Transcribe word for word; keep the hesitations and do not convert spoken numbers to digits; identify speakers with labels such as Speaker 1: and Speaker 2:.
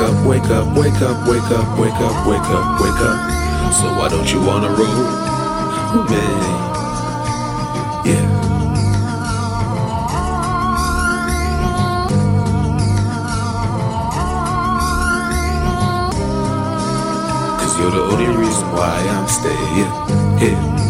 Speaker 1: up, wake up, wake up, wake up, wake up, wake up, wake up. So why don't you wanna roll with me? Yeah. You're the only reason why I'm staying here.